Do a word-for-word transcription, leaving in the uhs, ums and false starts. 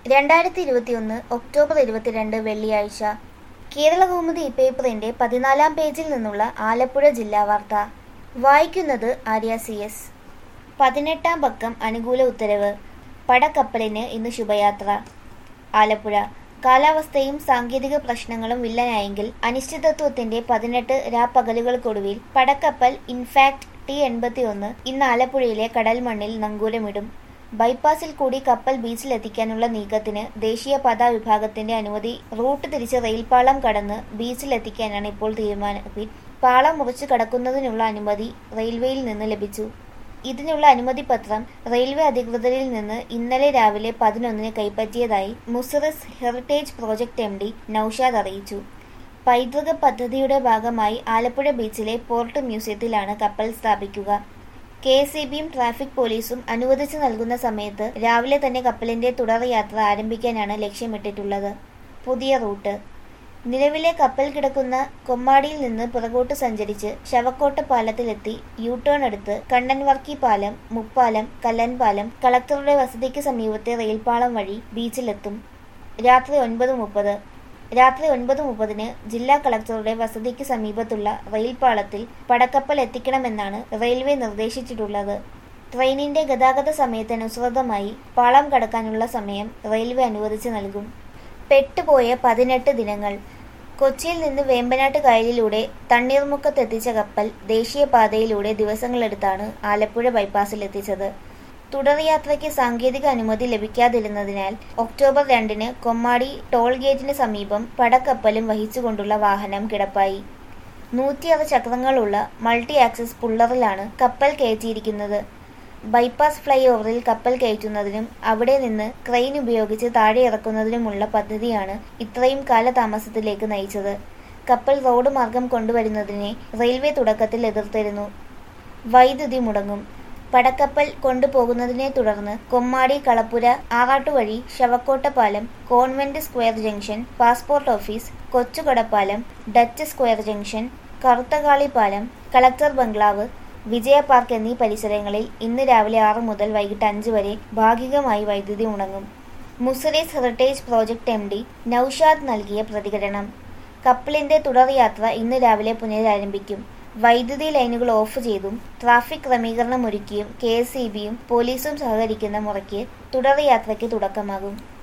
രണ്ടായിരത്തി ഇരുപത്തിയൊന്ന് ഒക്ടോബർ ഇരുപത്തിരണ്ട് വെള്ളിയാഴ്ച കേരളകൗമുദി പേപ്പറിന്റെ പതിനാലാം പേജിൽ നിന്നുള്ള ആലപ്പുഴ ജില്ലാ വാർത്ത. വായിക്കുന്നത് ആര്യ സി എസ്. പതിനെട്ടാം പക്കം അനുകൂല ഉത്തരവ്. പടക്കപ്പലിന് ഇന്ന് ശുഭയാത്ര. ആലപ്പുഴ. കാലാവസ്ഥയും സാങ്കേതിക പ്രശ്നങ്ങളും വില്ലനായെങ്കിൽ അനിശ്ചിതത്വത്തിന്റെ പതിനെട്ട് രാപ്പകലുകൾക്കൊടുവിൽ പടക്കപ്പൽ ഇൻഫാക്ട് ടി എൺപത്തി ഒന്ന് ഇന്ന് ആലപ്പുഴയിലെ കടൽമണ്ണിൽ നങ്കൂരമിടും. ബൈപ്പാസിൽ കൂടി കപ്പൽ ബീച്ചിലെത്തിക്കാനുള്ള നീക്കത്തിന് ദേശീയപാത വിഭാഗത്തിന്റെ അനുമതി റൂട്ട് തിരിച്ച് റെയിൽപാളം കടന്ന് ബീച്ചിലെത്തിക്കാനാണ് ഇപ്പോൾ തീരുമാനം. പാളം മുറിച്ചു കടക്കുന്നതിനുള്ള അനുമതി റെയിൽവേയിൽ നിന്ന് ലഭിച്ചു. ഇതിനുള്ള അനുമതി പത്രം റെയിൽവേ അധികൃതരിൽ നിന്ന് ഇന്നലെ രാവിലെ പതിനൊന്നിന് കൈപ്പറ്റിയതായി Muziris heritage project M D Naushad അറിയിച്ചു. പൈതൃക പദ്ധതിയുടെ ഭാഗമായി ആലപ്പുഴ ബീച്ചിലെ പോർട്ട് മ്യൂസിയത്തിലാണ് കപ്പൽ സ്ഥാപിക്കുക. കെ എസ് ഇ ബിയും ട്രാഫിക് പോലീസും അനുവദിച്ചു നൽകുന്ന സമയത്ത് രാവിലെ തന്നെ കപ്പലിന്റെ തുടർ യാത്ര ആരംഭിക്കാനാണ് ലക്ഷ്യമിട്ടിട്ടുള്ളത്. പുതിയ റൂട്ട്. നിലവിലെ കപ്പൽ കിടക്കുന്ന കൊമ്മാടിയിൽ നിന്ന് പുറകോട്ട് സഞ്ചരിച്ച് ശവക്കോട്ട പാലത്തിലെത്തി യു ടേൺ എടുത്ത് കണ്ണൻവർക്കി പാലം, മുപ്പാലം, കല്ലൻപാലം, കളക്ടറുടെ വസതിക്ക് സമീപത്തെ റെയിൽപാളം വഴി ബീച്ചിലെത്തും. രാത്രി ഒൻപത് മുപ്പത് രാത്രി ഒൻപത് മുപ്പതിന് ജില്ലാ കളക്ടറുടെ വസതിക്ക് സമീപത്തുള്ള റെയിൽപാളത്തിൽ പടക്കപ്പൽ എത്തിക്കണമെന്നാണ് റെയിൽവേ നിർദ്ദേശിച്ചിട്ടുള്ളത്. ട്രെയിനിന്റെ ഗതാഗത സമയത്തിനനുസൃതമായി പാളം കടക്കാനുള്ള സമയം റെയിൽവേ അനുവദിച്ചു നൽകും. പെട്ടുപോയ പതിനെട്ട് ദിനങ്ങൾ. കൊച്ചിയിൽ നിന്ന് വേമ്പനാട്ട് കായലിലൂടെ തണ്ണീർമുക്കത്തെത്തിച്ച കപ്പൽ ദേശീയപാതയിലൂടെ ദിവസങ്ങളെടുത്താണ് ആലപ്പുഴ ബൈപ്പാസിലെത്തിച്ചത്. തുടർ യാത്രയ്ക്ക് സാങ്കേതിക അനുമതി ലഭിക്കാതിരുന്നതിനാൽ ഒക്ടോബർ രണ്ടിന് കൊമ്മാടി ടോൾ ഗേറ്റിന് സമീപം പടക്കപ്പലും വഹിച്ചുകൊണ്ടുള്ള വാഹനം കിടപ്പായി. നൂറ്റിയാറ് ചക്രങ്ങളുള്ള മൾട്ടി ആക്സസ് പുള്ളറിലാണ് കപ്പൽ കയറ്റിയിരിക്കുന്നത്. ബൈപ്പാസ് ഫ്ലൈ ഓവറിൽ കപ്പൽ കയറ്റുന്നതിനും അവിടെ നിന്ന് ക്രെയിൻ ഉപയോഗിച്ച് താഴെ ഇറക്കുന്നതിനുമുള്ള പദ്ധതിയാണ് ഇത്രയും കാലതാമസത്തിലേക്ക് നയിച്ചത്. കപ്പൽ റോഡ് മാർഗം കൊണ്ടുവരുന്നതിനെ റെയിൽവേ തുടക്കത്തിൽ എതിർത്തിരുന്നു. വൈദ്യുതി മുടങ്ങും. പടക്കപ്പൽ കൊണ്ടുപോകുന്നതിനെ തുടർന്ന് Kommadi, Kalappura, Arattuvazhi, Shavakkottapalam, convent square junction, passport office, Kochukadappalam, Dutch square junction, Karuthakali Palam, collector ബംഗ്ലാവ്, വിജയ പാർക്ക് എന്നീ പരിസരങ്ങളിൽ ഇന്ന് രാവിലെ ആറ് മുതൽ വൈകിട്ട് അഞ്ച് വരെ ഭാഗികമായി വൈദ്യുതി മുടങ്ങും. Muziris heritage project M D Naushad നൽകിയ പ്രതികരണം. കപ്പലിന്റെ തുടർ യാത്ര ഇന്ന് രാവിലെ പുനരാരംഭിക്കും. വൈദ്യുതി ലൈനുകൾ ഓഫ് ചെയ്തും ട്രാഫിക് ക്രമീകരണം ഒരുക്കിയും കെ എസ് ഇ ബിയും പോലീസും സഹകരിക്കുന്ന മുറയ്ക്ക് തുടർ യാത്രയ്ക്ക് തുടക്കമാകും.